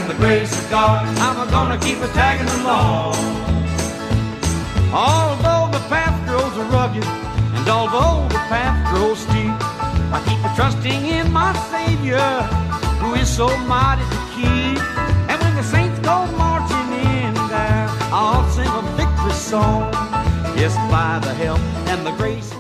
the grace of God, I'm gonna keep a tagging along. Although the path grows rugged, and although the path grows steep, I keep a trusting in my Savior, who is so mighty to keep. And when the saints go marching in there, I'll sing a victory song. Yes, by the help and the grace